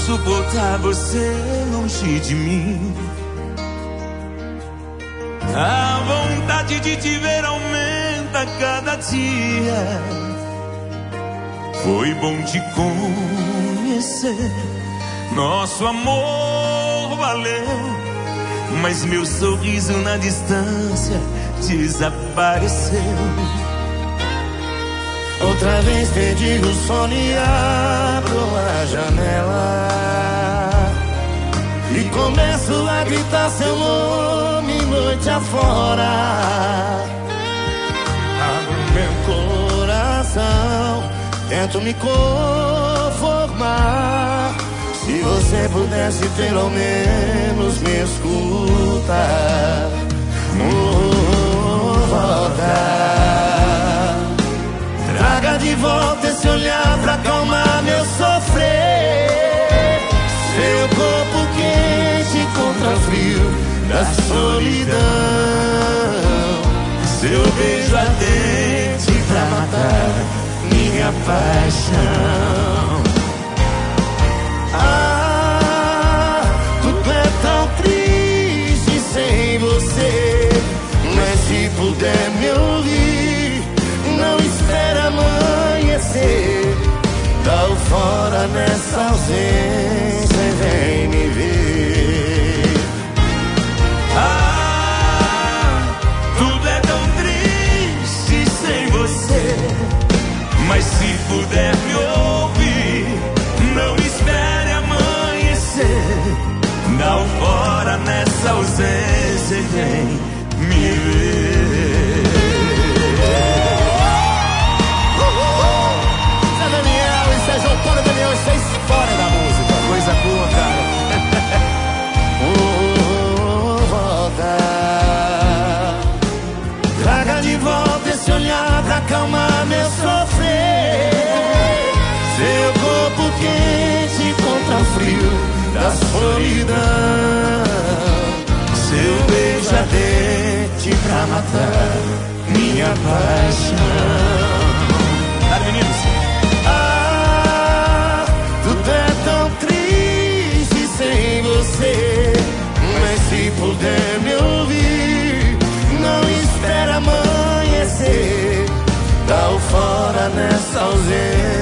suportar você longe de mim. A vontade de te ver aumenta a cada dia. Foi bom te conhecer, nosso amor valeu. Mas meu sorriso na distância desapareceu. Outra vez perdi o sono e abro a janela e começo a gritar seu nome noite afora. Abro meu coração, tento me conformar. Se você pudesse pelo menos me escutar, voltar. Traga de volta esse olhar pra acalmar meu sofrer. Seu corpo quente contra frio da solidão. Seu beijo ardente pra matar minha paixão. Tudo é tão triste sem você. Mas se puder me ouvir, não espere amanhecer. Dá o fora nessa ausência e vem me ver. Tudo é tão triste sem você. Mas se puder me ouvir, não espere amanhecer. Dá o fora nessa ausência e vem me ver. Zé Daniel e Sérgio Antônio Daniel, vocês fora da música. Coisa boa, cara. Volta. Traga de volta esse olhar pra acalmar meu sofrer. Seu corpo quente contra o frio da solidão. Seu beijo ardente pra matar minha paixão. Dá, meninos. Tudo é tão triste sem você. Mas se puder me ouvir, não espera amanhecer. Dá o fora nessa ausência.